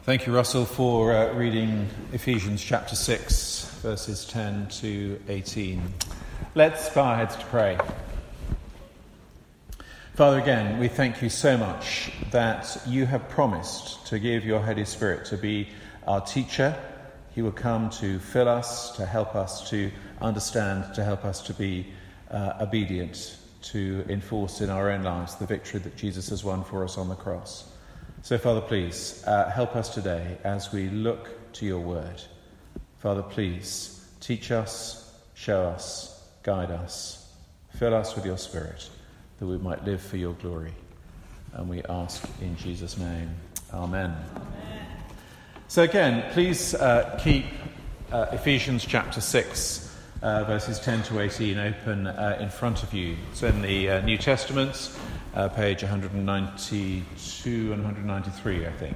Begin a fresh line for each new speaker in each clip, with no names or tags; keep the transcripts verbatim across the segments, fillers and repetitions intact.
Thank you, Russell, for uh, reading Ephesians chapter six, verses ten to eighteen. Let's bow our heads to pray. Father, again, we thank you so much that you have promised to give your Holy Spirit to be our teacher. He will come to fill us, to help us to understand, to help us to be uh, obedient, to enforce in our own lives the victory that Jesus has won for us on the cross. So, Father, please uh, help us today as we look to your word. Father, please teach us, show us, guide us, fill us with your Spirit, that we might live for your glory. And we ask in Jesus' name. Amen. Amen. So again, please uh, keep uh, Ephesians chapter six, uh, verses ten to eighteen open uh, in front of you. It's in the uh, New Testament. Uh, page one ninety-two and one ninety-three, I think.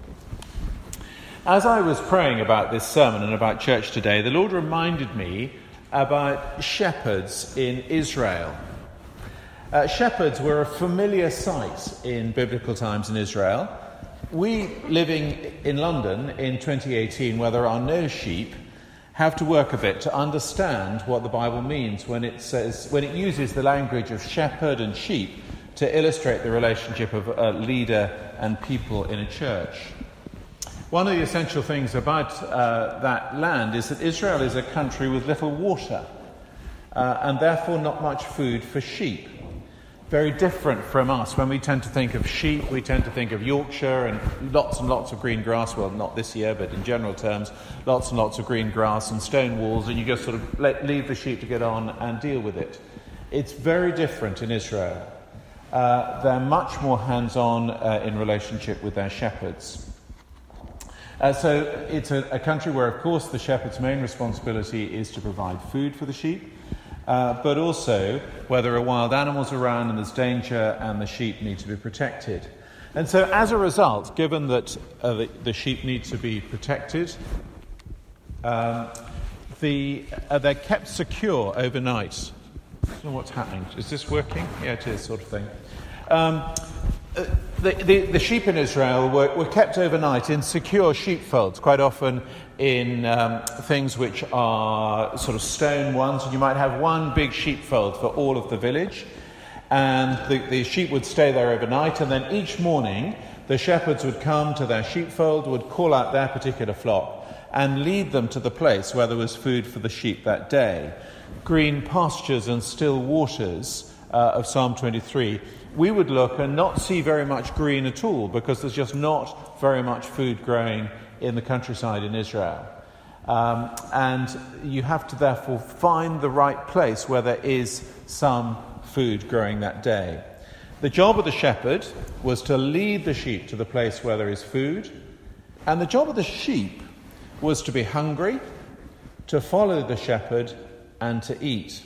As I was praying about this sermon and about church today, the Lord reminded me about shepherds in Israel. Uh, shepherds were a familiar sight in biblical times in Israel. We, living in London in twenty eighteen, where there are no sheep, have to work a bit to understand what the Bible means when it says, when it uses the language of shepherd and sheep to illustrate the relationship of a leader and people in a church. One of the essential things about uh, that land is that Israel is a country with little water uh, and therefore not much food for sheep. Very different from us. When we tend to think of sheep, we tend to think of Yorkshire and lots and lots of green grass. Well, not this year, but in general terms, lots and lots of green grass and stone walls, and you just sort of let, leave the sheep to get on and deal with it. It's very different in Israel. Uh, they're much more hands-on uh, in relationship with their shepherds. Uh, so it's a, a country where, of course, the shepherd's main responsibility is to provide food for the sheep, uh, but also where there are wild animals around and there's danger and the sheep need to be protected. And so as a result, given that uh, the, the sheep need to be protected, um, the, uh, they're kept secure overnight. I don't know what's happening. Is this working? Yeah, it is, sort of thing. Um, the, the, the sheep in Israel were, were kept overnight in secure sheepfolds, quite often in um, things which are sort of stone ones. And you might have one big sheepfold for all of the village. And the, the sheep would stay there overnight. And then each morning, the shepherds would come to their sheepfold, would call out their particular flock, and lead them to the place where there was food for the sheep that day. Green pastures and still waters uh, of Psalm twenty-three, we would look and not see very much green at all because there's just not very much food growing in the countryside in Israel. Um, and you have to therefore find the right place where there is some food growing that day. The job of the shepherd was to lead the sheep to the place where there is food, and the job of the sheep was to be hungry, to follow the shepherd, and to eat.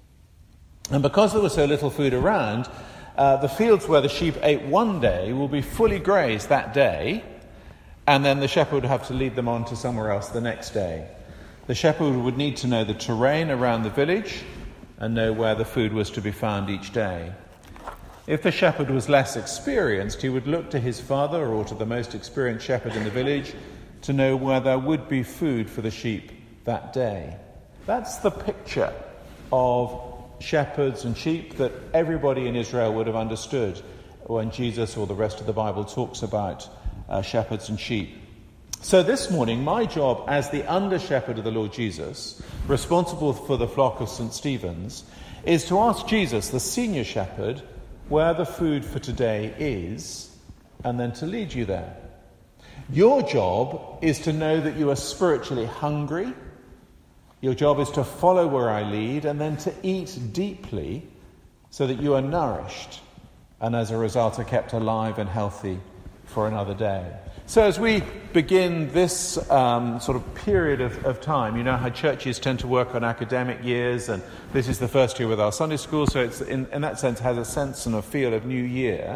And because there was so little food around, uh, the fields where the sheep ate one day will be fully grazed that day, and then the shepherd would have to lead them on to somewhere else the next day. The shepherd would need to know the terrain around the village and know where the food was to be found each day. If the shepherd was less experienced, he would look to his father or to the most experienced shepherd in the village to know where there would be food for the sheep that day. That's the picture of shepherds and sheep that everybody in Israel would have understood when Jesus or the rest of the Bible talks about uh, shepherds and sheep. So this morning, my job as the under-shepherd of the Lord Jesus, responsible for the flock of Saint Stephen's, is to ask Jesus, the senior shepherd, where the food for today is, and then to lead you there. Your job is to know that you are spiritually hungry. Your job is to follow where I lead and then to eat deeply so that you are nourished and as a result are kept alive and healthy for another day. So as we begin this um, sort of period of, of time, you know how churches tend to work on academic years, and this is the first year with our Sunday school, so it's in, in that sense has a sense and a feel of new year.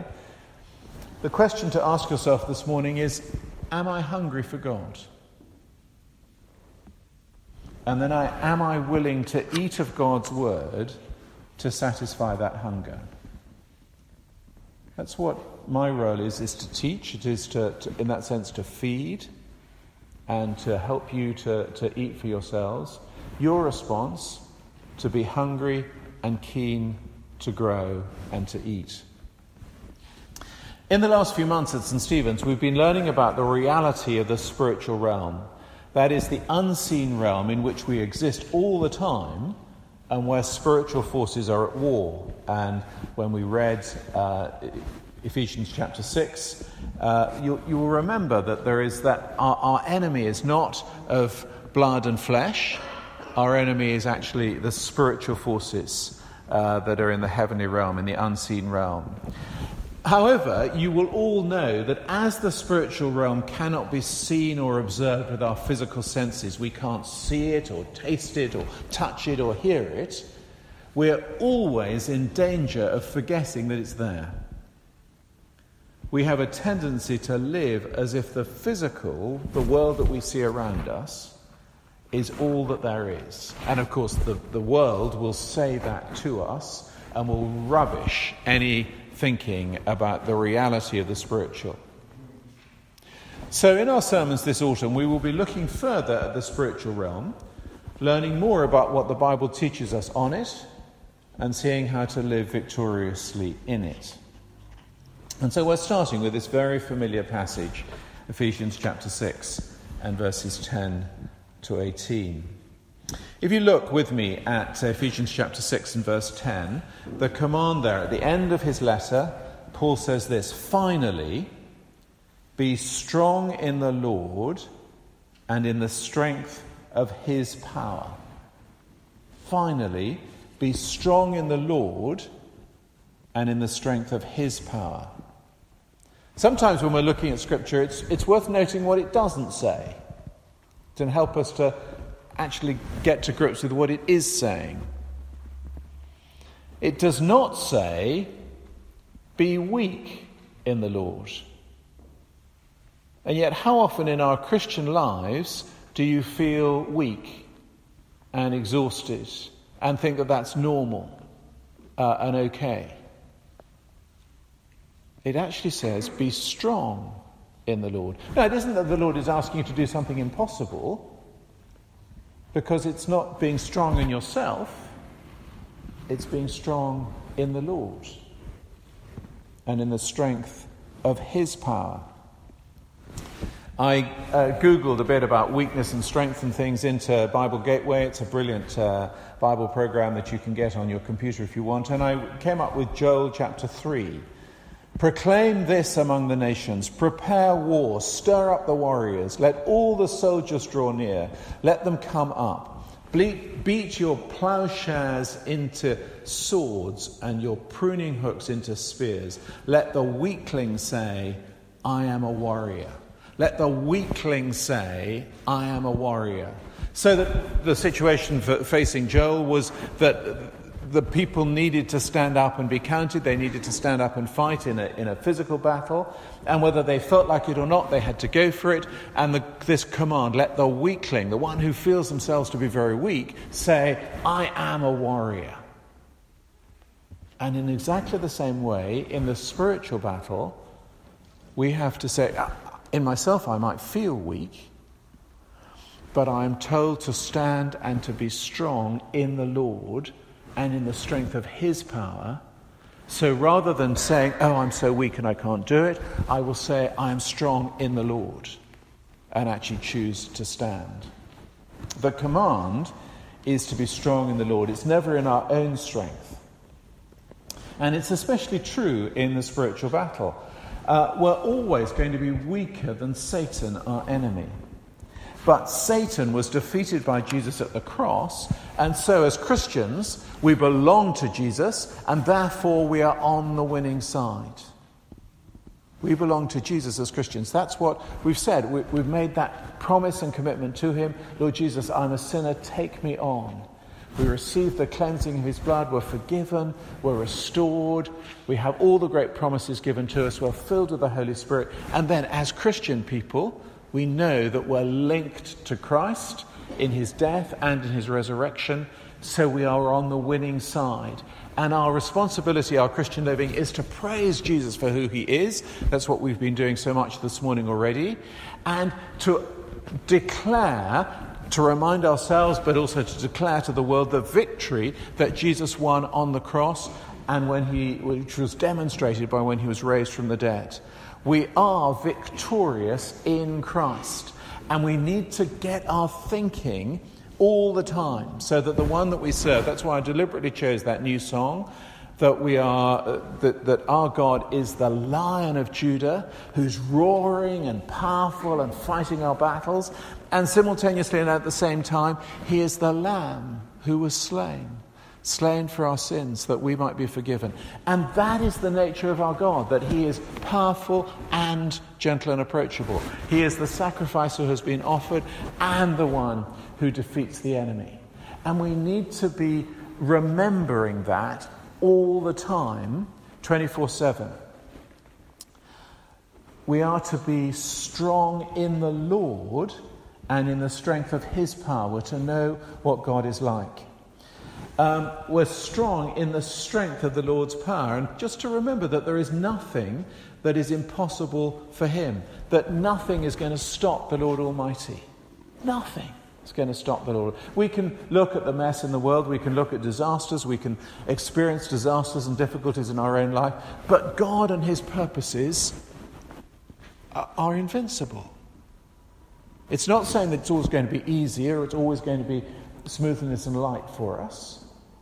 The question to ask yourself this morning is, am I hungry for God? And then I, am I willing to eat of God's word to satisfy that hunger? That's what my role is, is to teach. It is to, to in that sense, to feed and to help you to, to eat for yourselves. Your response, to be hungry and keen to grow and to eat. In the last few months at Saint Stephen's, we've been learning about the reality of the spiritual realm. That is the unseen realm in which we exist all the time and where spiritual forces are at war. And when we read uh, Ephesians chapter six, uh, you, you will remember that there is that our, our enemy is not of blood and flesh. Our enemy is actually the spiritual forces uh, that are in the heavenly realm, in the unseen realm. However, you will all know that as the spiritual realm cannot be seen or observed with our physical senses, we can't see it or taste it or touch it or hear it, we're always in danger of forgetting that it's there. We have a tendency to live as if the physical, the world that we see around us, is all that there is. And of course, the, the world will say that to us and will rubbish any thinking about the reality of the spiritual. So in our sermons this autumn, we will be looking further at the spiritual realm, learning more about what the Bible teaches us on it, and seeing how to live victoriously in it. And so we're starting with this very familiar passage, Ephesians chapter six and verses ten to eighteen. If you look with me at Ephesians chapter six and verse ten, the command there at the end of his letter, Paul says this: "Finally, be strong in the Lord and in the strength of his power." Finally, be strong in the Lord and in the strength of his power. Sometimes when we're looking at Scripture, it's, it's worth noting what it doesn't say to help us to actually get to grips with what it is saying. It does not say, be weak in the Lord. And yet, how often in our Christian lives do you feel weak and exhausted and think that that's normal uh, and okay? It actually says, be strong in the Lord. Now, it isn't that the Lord is asking you to do something impossible, because it's not being strong in yourself, it's being strong in the Lord and in the strength of his power. I uh, Googled a bit about weakness and strength and things into Bible Gateway. It's a brilliant uh, Bible program that you can get on your computer if you want. And I came up with Joel chapter three. "Proclaim this among the nations, prepare war, stir up the warriors, let all the soldiers draw near, let them come up. Beat, beat your plowshares into swords and your pruning hooks into spears. Let the weakling say, I am a warrior." Let the weakling say, I am a warrior. So that the situation for facing Joel was that the people needed to stand up and be counted. They needed to stand up and fight in a, in a physical battle. And whether they felt like it or not, they had to go for it. And the, this command, let the weakling, the one who feels themselves to be very weak, say, I am a warrior. And in exactly the same way, in the spiritual battle, we have to say, in myself I might feel weak, but I am told to stand and to be strong in the Lord and in the strength of his power. So rather than saying, oh, I'm so weak and I can't do it, I will say, I am strong in the Lord, and actually choose to stand. The command is to be strong in the Lord. It's never in our own strength. And it's especially true in the spiritual battle. Uh, we're always going to be weaker than Satan, our enemy. But Satan was defeated by Jesus at the cross, and so as Christians, we belong to Jesus, and therefore we are on the winning side. We belong to Jesus as Christians. That's what we've said. We, we've made that promise and commitment to him. Lord Jesus, I'm a sinner, take me on. We receive the cleansing of his blood, we're forgiven, we're restored, we have all the great promises given to us, we're filled with the Holy Spirit, and then as Christian people, we know that we're linked to Christ in his death and in his resurrection, so we are on the winning side. And our responsibility, our Christian living, is to praise Jesus for who he is. That's what we've been doing so much this morning already. And to declare, to remind ourselves, but also to declare to the world the victory that Jesus won on the cross, and when he, which was demonstrated by when he was raised from the dead. We are victorious in Christ, and we need to get our thinking all the time, so that the one that we serve, that's why I deliberately chose that new song, that we are, uh, that, that our God is the Lion of Judah, who's roaring and powerful and fighting our battles, and simultaneously and at the same time, he is the Lamb who was slain, slain for our sins, that we might be forgiven. And that is the nature of our God, that he is powerful and gentle and approachable. He is the sacrifice who has been offered and the one who defeats the enemy. And we need to be remembering that all the time, twenty-four seven. We are to be strong in the Lord and in the strength of his power, to know what God is like. Um, we're strong in the strength of the Lord's power. And just to remember that there is nothing that is impossible for him, that nothing is going to stop the Lord Almighty. Nothing is going to stop the Lord. We can look at the mess in the world, we can look at disasters, we can experience disasters and difficulties in our own life, but God and his purposes are, are invincible. It's not saying that it's always going to be easier, it's always going to be smoothness and light for us.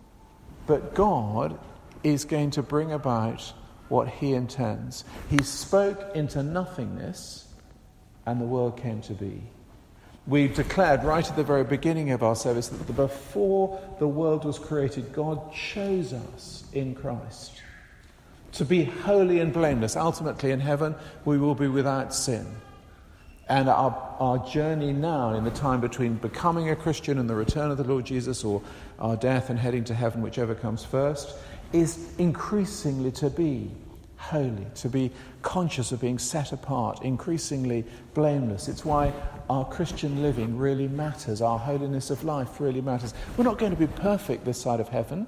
But God is going to bring about what he intends. He spoke into nothingness, and the world came to be. We declared right at the very beginning of our service that before the world was created, God chose us in Christ to be holy and blameless. Ultimately, in heaven, we will be without sin. And our, our journey now, in the time between becoming a Christian and the return of the Lord Jesus, or our death and heading to heaven, whichever comes first, is increasingly to be holy, to be conscious of being set apart, increasingly blameless. It's why our Christian living really matters, our holiness of life really matters. We're not going to be perfect this side of heaven,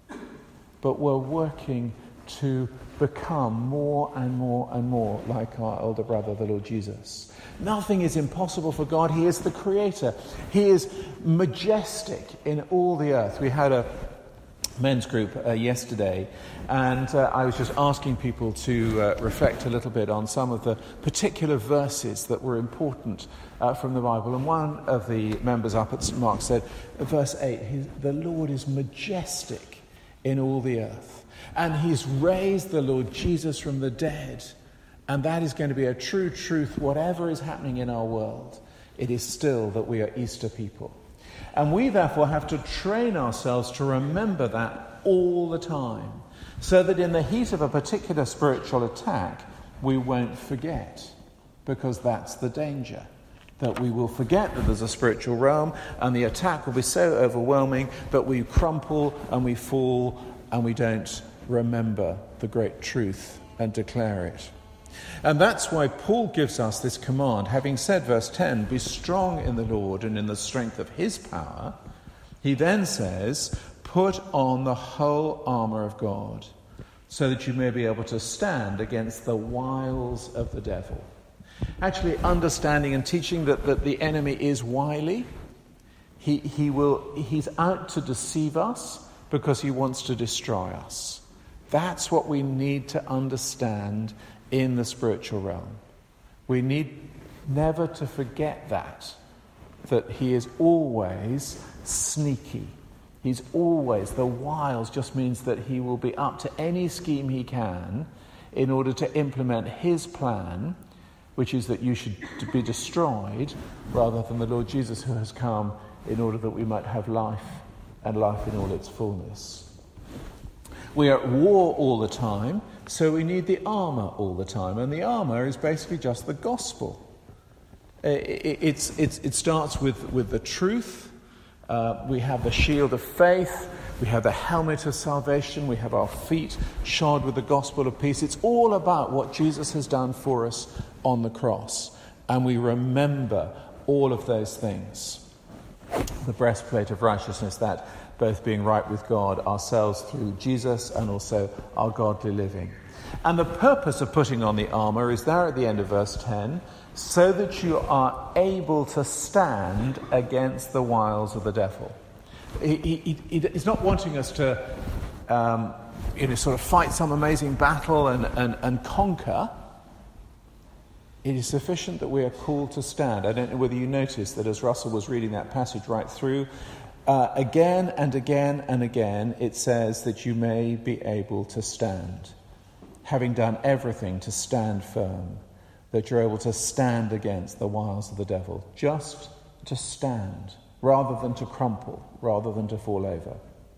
but we're working to become more and more and more like our older brother, the Lord Jesus. Nothing is impossible for God. He is the creator. He is majestic in all the earth. We had a men's group uh, yesterday, and uh, I was just asking people to uh, reflect a little bit on some of the particular verses that were important uh, from the Bible. And one of the members up at Saint Mark said, verse eight, he, the Lord is majestic in all the earth, and he's raised the Lord Jesus from the dead. And that is going to be a true truth, whatever is happening in our world. It is still that we are Easter people. And we therefore have to train ourselves to remember that all the time, so that in the heat of a particular spiritual attack, we won't forget, because that's the danger. That we will forget that there's a spiritual realm, and the attack will be so overwhelming that we crumple and we fall and we don't remember the great truth and declare it. And that's why Paul gives us this command. Having said, verse ten, be strong in the Lord and in the strength of his power, he then says, put on the whole armour of God, so that you may be able to stand against the wiles of the devil. Actually, understanding and teaching that, that the enemy is wily. He, he will, he's out to deceive us because he wants to destroy us. That's what we need to understand in the spiritual realm. We need never to forget that, that he is always sneaky. He's always, the wiles just means that he will be up to any scheme he can in order to implement his plan, which is that you should be destroyed rather than the Lord Jesus who has come in order that we might have life and life in all its fullness. We are at war all the time, so we need the armour all the time. And the armour is basically just the gospel. It, it's, it's, it starts with, with the truth. Uh, we have the shield of faith. We have the helmet of salvation. We have our feet shod with the gospel of peace. It's all about what Jesus has done for us on the cross. And we remember all of those things. The breastplate of righteousness, that both being right with God ourselves through Jesus and also our godly living. And the purpose of putting on the armour is there at the end of verse ten, so that you are able to stand against the wiles of the devil. He, he, he, he's not wanting us to um, you know, sort of fight some amazing battle and, and, and conquer. It is sufficient that we are called to stand. I don't know whether you noticed that as Russell was reading that passage right through, uh, again and again and again it says that you may be able to stand, having done everything to stand firm, that you're able to stand against the wiles of the devil, just to stand, rather than to crumple, rather than to fall over.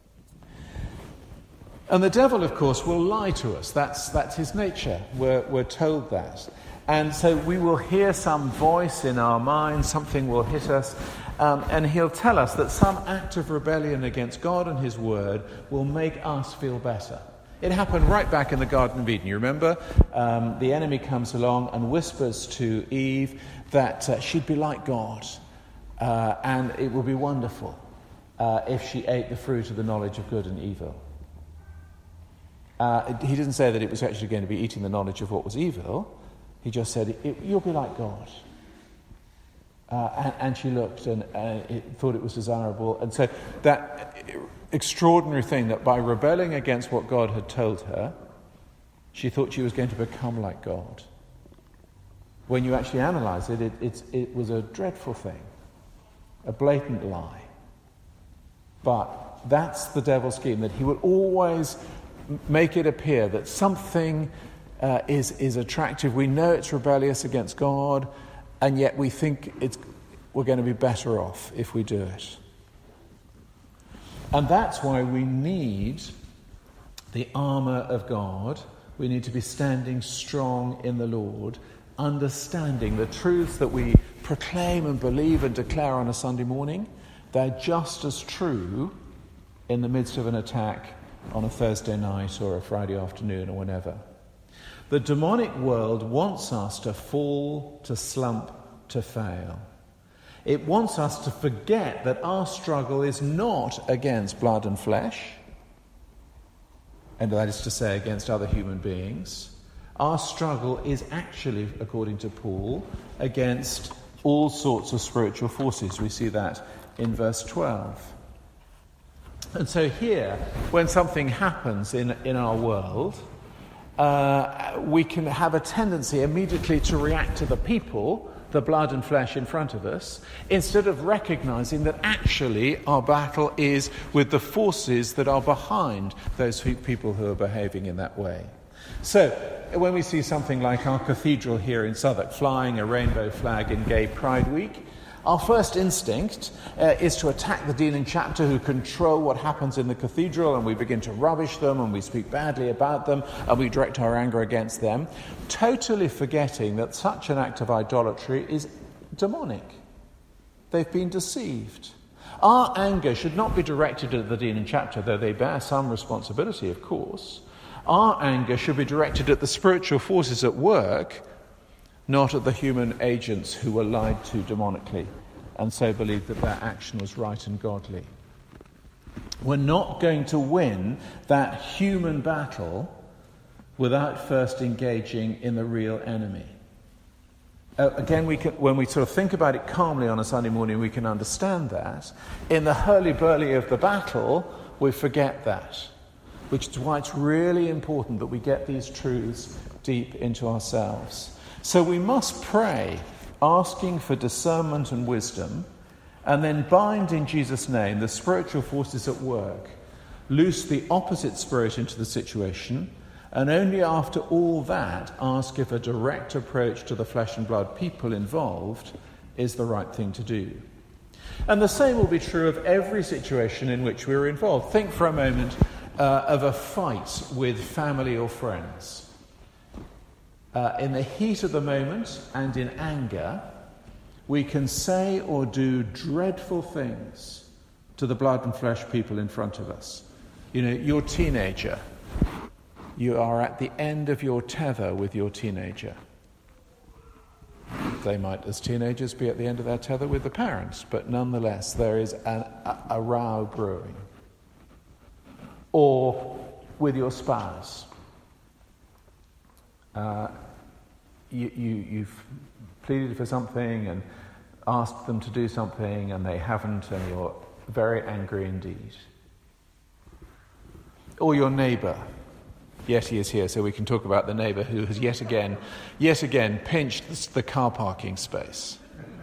And the devil, of course, will lie to us. That's, that's his nature. We're, we're told that. And so we will hear some voice in our mind, something will hit us, um, and he'll tell us that some act of rebellion against God and his word will make us feel better. It happened right back in the Garden of Eden. You remember? Um, the enemy comes along and whispers to Eve that uh, she'd be like God, uh, and it would be wonderful uh, if she ate the fruit of the knowledge of good and evil. Uh, he didn't say that it was actually going to be eating the knowledge of what was evil. He just said, it, you'll be like God. Uh, and, and she looked and uh, it, thought it was desirable. And so that extraordinary thing that by rebelling against what God had told her, she thought she was going to become like God. When you actually analyze it, it, it's, it was a dreadful thing, a blatant lie. But that's the devil's scheme, that he will always make it appear that something uh, is, is attractive. We know it's rebellious against God, and yet we think it's, we're going to be better off if we do it. And that's why we need the armour of God. We need to be standing strong in the Lord, understanding the truths that we proclaim and believe and declare on a Sunday morning. They're just as true in the midst of an attack on a Thursday night or a Friday afternoon or whenever. The demonic world wants us to fall, to slump, to fail. It wants us to forget that our struggle is not against blood and flesh, and that is to say against other human beings. Our struggle is actually, according to Paul, against all sorts of spiritual forces. We see that in verse twelve. And so here, when something happens in, in our world, uh, we can have a tendency immediately to react to the people, the blood and flesh in front of us, instead of recognizing that actually our battle is with the forces that are behind those people who are behaving in that way. So, when we see something like our cathedral here in Southwark flying a rainbow flag in Gay Pride Week, our first instinct uh, is to attack the dean and chapter who control what happens in the cathedral, and we begin to rubbish them and we speak badly about them and we direct our anger against them, totally forgetting that such an act of idolatry is demonic. They've been deceived. Our anger should not be directed at the dean and chapter, though they bear some responsibility, of course. Our anger should be directed at the spiritual forces at work, not at the human agents who were lied to demonically and so believed that their action was right and godly. We're not going to win that human battle without first engaging in the real enemy. Uh, again, we can, when we sort of think about it calmly on a Sunday morning, we can understand that. In the hurly-burly of the battle, we forget that, which is why it's really important that we get these truths deep into ourselves. So we must pray, asking for discernment and wisdom, and then bind in Jesus' name the spiritual forces at work, loose the opposite spirit into the situation, and only after all that ask if a direct approach to the flesh and blood people involved is the right thing to do. And the same will be true of every situation in which we're involved. Think for a moment uh, of a fight with family or friends. Uh, in the heat of the moment and in anger, we can say or do dreadful things to the blood and flesh people in front of us. You know, your teenager. You are at the end of your tether with your teenager. They might, as teenagers, be at the end of their tether with the parents, but nonetheless, there is an, a, a row brewing. or with your spouse. Uh, you, you, you've pleaded for something and asked them to do something and they haven't, and you're very angry indeed. Or your neighbour. Yet he is here, so we can talk about the neighbour who has yet again, yet again pinched the car parking space.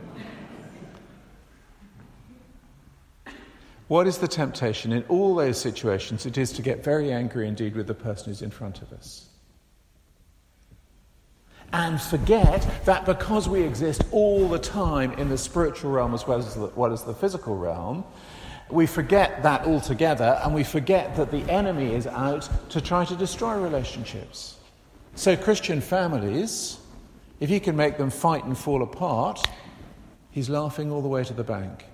What is the temptation in all those situations? It is to get very angry indeed with the person who's in front of us. And forget that because we exist all the time in the spiritual realm as well as the, well as the physical realm, we forget that altogether, and we forget that the enemy is out to try to destroy relationships. So Christian families, if he can make them fight and fall apart, he's laughing all the way to the bank.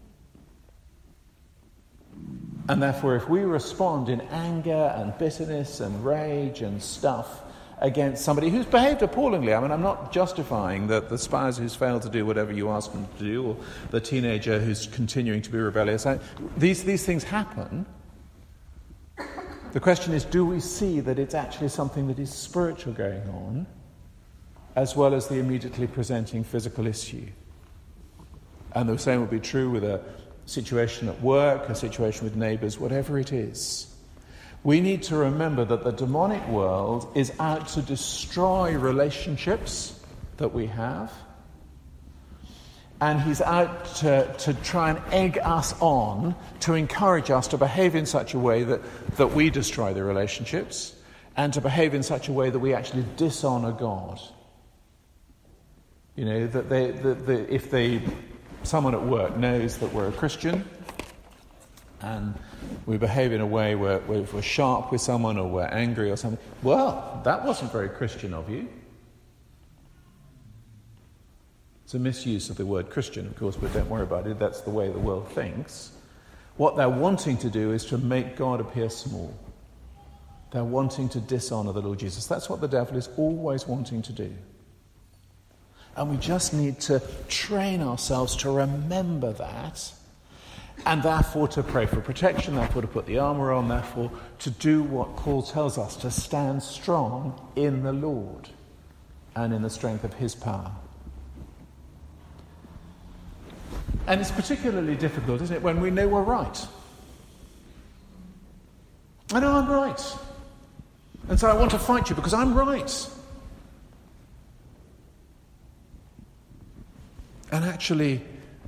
And therefore, if we respond in anger and bitterness and rage and stuff against somebody who's behaved appallingly, I mean, I'm not justifying the, the spouse who's failed to do whatever you ask them to do, or the teenager who's continuing to be rebellious. I, these, these things happen. The question is, do we see that it's actually something that is spiritual going on, as well as the immediately presenting physical issue? And the same would be true with a situation at work, a situation with neighbours, whatever it is. We need to remember that the demonic world is out to destroy relationships that we have, and he's out to, to try and egg us on, to encourage us to behave in such a way that, that we destroy the relationships, and to behave in such a way that we actually dishonour God. You know, that they, that the, if they... someone at work knows that we're a Christian and we behave in a way where, where if we're sharp with someone or we're angry or something, well, that wasn't very Christian of you. It's a misuse of the word Christian, of course, but don't worry about it. That's the way the world thinks. What they're wanting to do is to make God appear small. They're wanting to dishonour the Lord Jesus. That's what the devil is always wanting to do. And we just need to train ourselves to remember that, and therefore to pray for protection, therefore to put the armour on, therefore to do what Paul tells us, to stand strong in the Lord and in the strength of his power. And it's particularly difficult, isn't it, when we know we're right. I know I'm right. And so I want to fight you because I'm right. And actually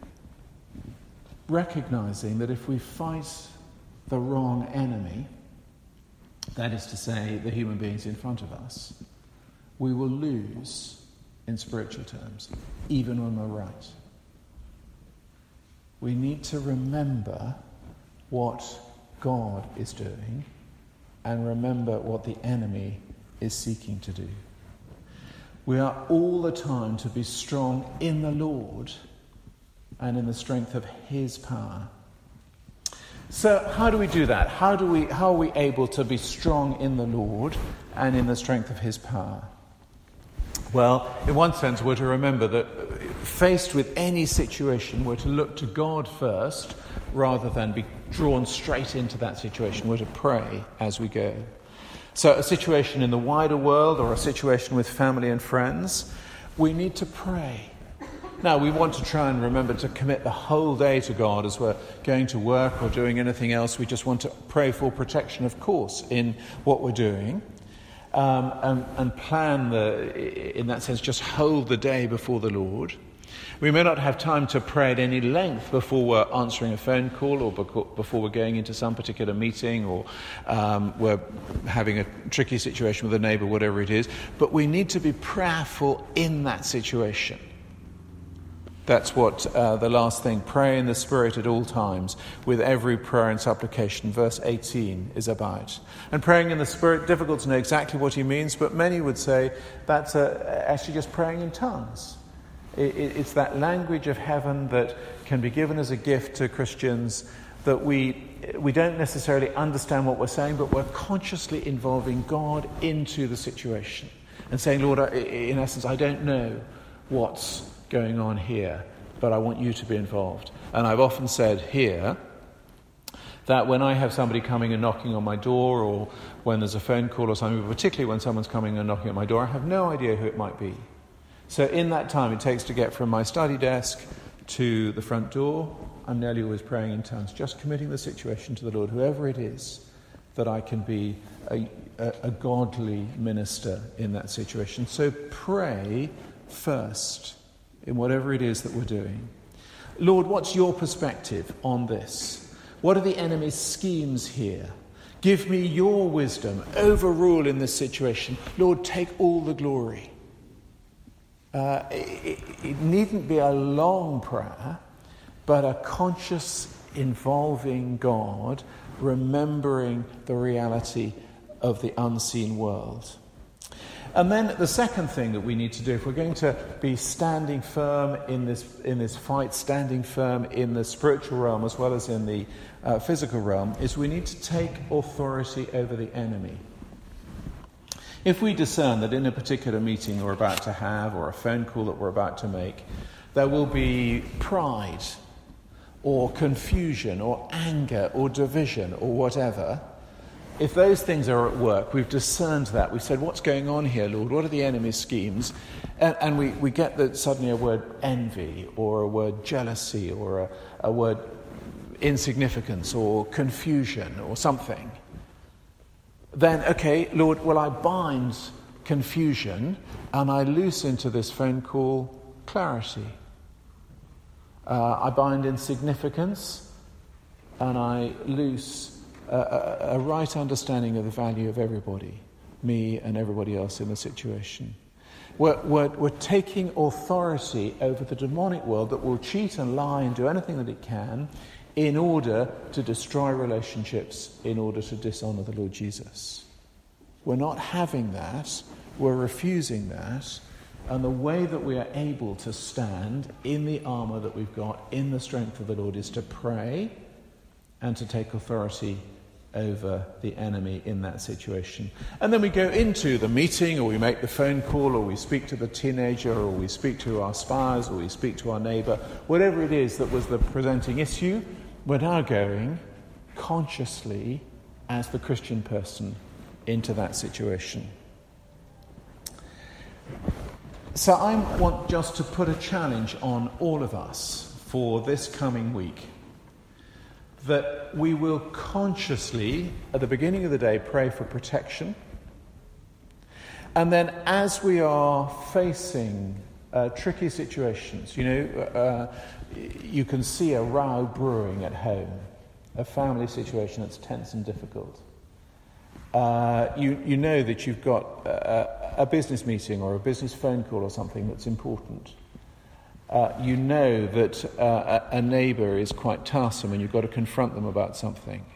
recognizing that if we fight the wrong enemy, that is to say, the human beings in front of us, we will lose in spiritual terms, even when we're right. We need to remember what God is doing and remember what the enemy is seeking to do. We are all the time to be strong in the Lord and in the strength of his power. So how do we do that? How do we how are we able to be strong in the Lord and in the strength of his power? Well, in one sense, we're to remember that faced with any situation, we're to look to God first rather than be drawn straight into that situation. We're to pray as we go. So a situation in the wider world or a situation with family and friends, we need to pray. Now, we want to try and remember to commit the whole day to God as we're going to work or doing anything else. We just want to pray for protection, of course, in what we're doing. Um, and, and plan, the, in that sense, just hold the day before the Lord. We may not have time to pray at any length before we're answering a phone call or before we're going into some particular meeting or um, we're having a tricky situation with a neighbour, whatever it is. But we need to be prayerful in that situation. That's what uh, the last thing, pray in the Spirit at all times, with every prayer and supplication, verse eighteen, is about. And praying in the Spirit, difficult to know exactly what he means, but many would say that's uh, actually just praying in tongues. It, it, it's that language of heaven that can be given as a gift to Christians that we we don't necessarily understand what we're saying, but we're consciously involving God into the situation and saying, Lord, I, in essence, I don't know what's going on here, but I want you to be involved. And I've often said here That when I have somebody coming and knocking on my door, or when there's a phone call or something, particularly when someone's coming and knocking at my door, I have no idea who it might be. So in that time it takes to get from my study desk to the front door, I'm nearly always praying in tongues, just committing the situation to the Lord, whoever it is, that I can be a, a, a godly minister in that situation. So pray first in whatever it is that we're doing. Lord, what's your perspective on this? What are the enemy's schemes here? Give me your wisdom. Overrule in this situation. Lord, take all the glory. Uh, it, it needn't be a long prayer, but a conscious involving God, remembering the reality of the unseen world. And then the second thing that we need to do, if we're going to be standing firm in this in this fight, standing firm in the spiritual realm as well as in the uh, physical realm, is we need to take authority over the enemy. If we discern that in a particular meeting we're about to have, or a phone call that we're about to make, there will be pride or confusion or anger or division or whatever, if those things are at work, we've discerned that. We've said, what's going on here, Lord? What are the enemy's schemes? And, and we, we get that suddenly a word envy, or a word jealousy, or a, a word insignificance, or confusion, or something. Then, okay, Lord, well, I bind confusion, and I loose into this phone call clarity. Uh, I bind insignificance, and I loose A, a, a right understanding of the value of everybody, me and everybody else in the situation. We're, we're, we're taking authority over the demonic world that will cheat and lie and do anything that it can in order to destroy relationships, in order to dishonour the Lord Jesus. We're not having that, we're refusing that, and the way that we are able to stand in the armour that we've got, in the strength of the Lord, is to pray and to take authority over the enemy in that situation. And then we go into the meeting, or we make the phone call, or we speak to the teenager, or we speak to our spouse, or we speak to our neighbour. Whatever it is that was the presenting issue, we're now going consciously as the Christian person into that situation. So I want just to put a challenge on all of us for this coming week, that we will consciously, at the beginning of the day, pray for protection. And then as we are facing uh, tricky situations, you know, uh, you can see a row brewing at home, a family situation that's tense and difficult. Uh, you, you know that you've got a, a business meeting or a business phone call or something that's important. Uh, you know that uh, a, a neighbour is quite tiresome and you've got to confront them about something.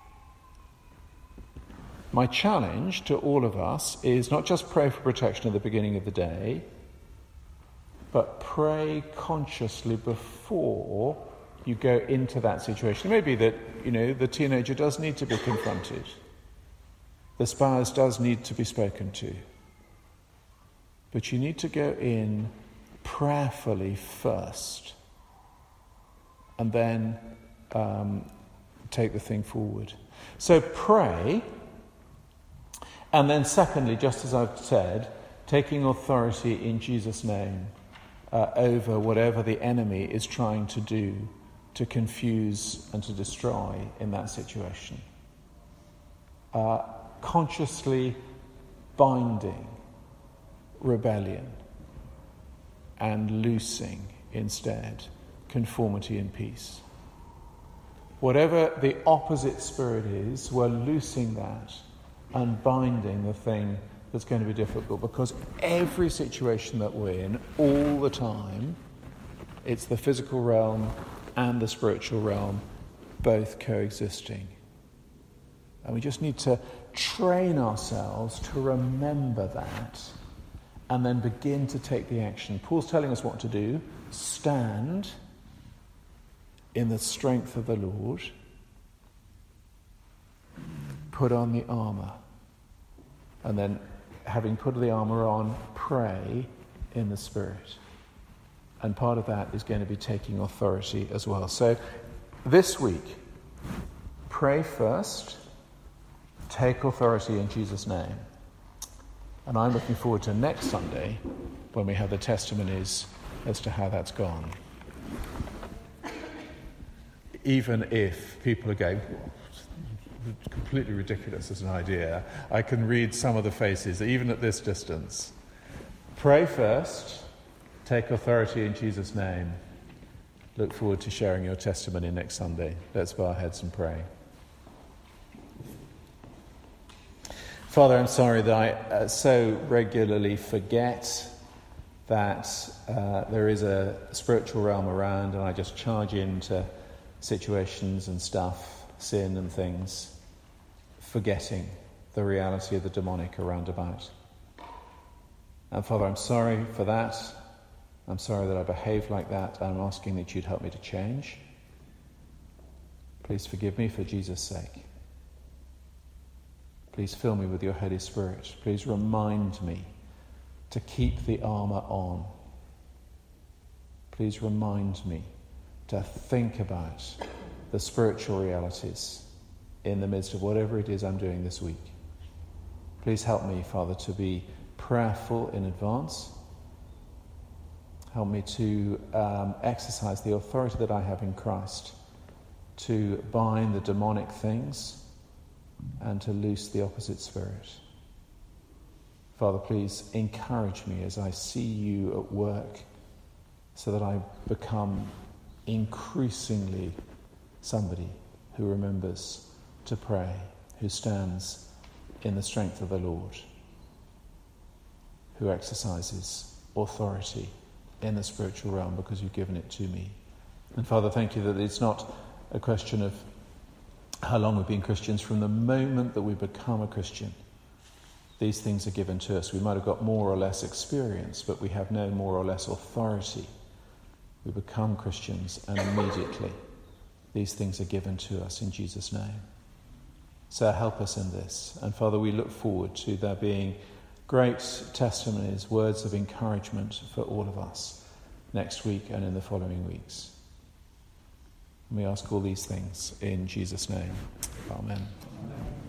My challenge to all of us is not just pray for protection at the beginning of the day, but pray consciously before you go into that situation. It may be that, you know, the teenager does need to be confronted. The spouse does need to be spoken to. But you need to go in prayerfully first, and then um, take the thing forward. So pray, and then secondly, just as I've said, taking authority in Jesus' name uh, over whatever the enemy is trying to do to confuse and to destroy in that situation. Uh, consciously binding rebellion and loosing instead conformity and peace. Whatever the opposite spirit is, we're loosing that and binding the thing that's going to be difficult, because every situation that we're in, all the time, it's the physical realm and the spiritual realm both coexisting. And we just need to train ourselves to remember that and then begin to take the action. Paul's telling us what to do. Stand in the strength of the Lord. Put on the armour. And then, having put the armour on, pray in the Spirit. And part of that is going to be taking authority as well. So, this week, pray first, take authority in Jesus' name. And I'm looking forward to next Sunday when we have the testimonies as to how that's gone. Even if people are going, completely ridiculous as an idea, I can read some of the faces, even at this distance. Pray first, take authority in Jesus' name. Look forward to sharing your testimony next Sunday. Let's bow our heads and pray. Father, I'm sorry that I uh, so regularly forget that uh, there is a spiritual realm around, and I just charge into situations and stuff, sin and things, forgetting the reality of the demonic around about. And Father, I'm sorry for that. I'm sorry that I behaved like that. I'm asking that you'd help me to change. Please forgive me for Jesus' sake. Please fill me with your Holy Spirit. Please remind me to keep the armour on. Please remind me to think about the spiritual realities in the midst of whatever it is I'm doing this week. Please help me, Father, to be prayerful in advance. Help me to um, exercise the authority that I have in Christ to bind the demonic things and to loose the opposite spirit. Father, please encourage me as I see you at work so that I become increasingly somebody who remembers to pray, who stands in the strength of the Lord, who exercises authority in the spiritual realm because you've given it to me. And Father, thank you that it's not a question of how long we've been Christians. From the moment that we become a Christian, these things are given to us. We might have got more or less experience, but we have no more or less authority. We become Christians, and immediately these things are given to us in Jesus' name. So help us in this. And Father, we look forward to there being great testimonies, words of encouragement for all of us next week and in the following weeks. And we ask all these things in Jesus' name. Amen. Amen.